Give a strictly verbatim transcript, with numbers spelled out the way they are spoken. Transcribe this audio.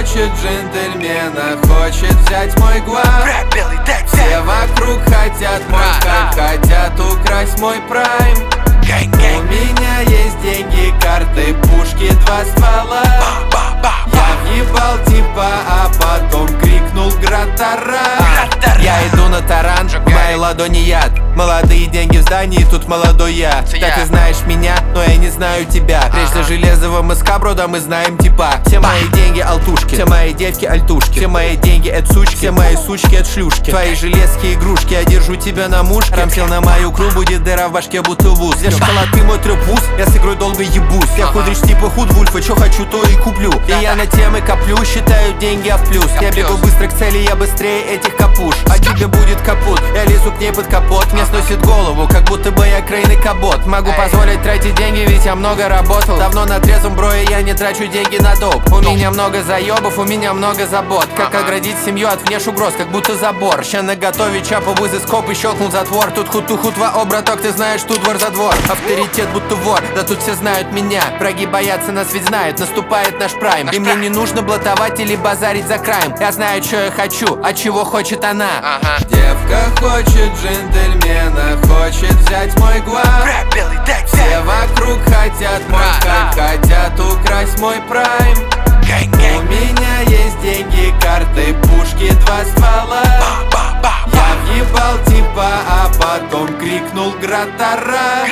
хочет джентльмена, хочет взять мой глаз. Все вокруг хотят мой хайп, хотят украсть мой прайм. У меня есть деньги, карты, пушки, два ствола. Я въебал типа, а потом крикнул град-таран. Я иду на таран, в моей ладони яд. Молодые деньги в здании, тут молодой я. Так ты знаешь меня, но я не знаю тебя. Прежде железового мыска, брода, мы знаем типа. Все мои деньги алтушки, все мои девки альтушки. Все мои деньги это сучки, все мои сучки это шлюшки. Твои железки игрушки, я держу тебя на мушке. Рам сел на мою кру, будет дыра в башке, будто вуз. Я шоколад, ты мой трёпус, я с игрой долго ебусь. Я худрич типа худвульфа, чё хочу, то и куплю. И я на темы коплю, считаю деньги, а в плюс. Я бегу быстро к цели, я быстрее этих капуш. А тебе будет капут, я лезу к ней под капот. Мне сносит голову, как будто бы я крейный кабот. Могу позволить тратить деньги, ведь я много работал. Давно на трезвом броя, я не трачу деньги на доп. У меня много заебов, у меня много забот. Как оградить семью от внеш угроз, как будто забор. Ща наготове чапа вызы скоп и щелкнул затвор. Тут хуту-хутва, о, браток, ты знаешь, тут двор за двор. Авторитет будто вор, да тут все знают меня. Враги боятся, нас ведь знают, наступает наш прайм. И мне не нужно блатовать или базарить за крайм. Я знаю, что я хочу, а чего хочет она. Ага. Девка хочет джентльмена, хочет взять мой глаз. Все вокруг хотят мой хайп, хотят украсть мой прайм. У меня есть деньги, карты, пушки, два ствола. Я въебал типа, а потом крикнул град-таран.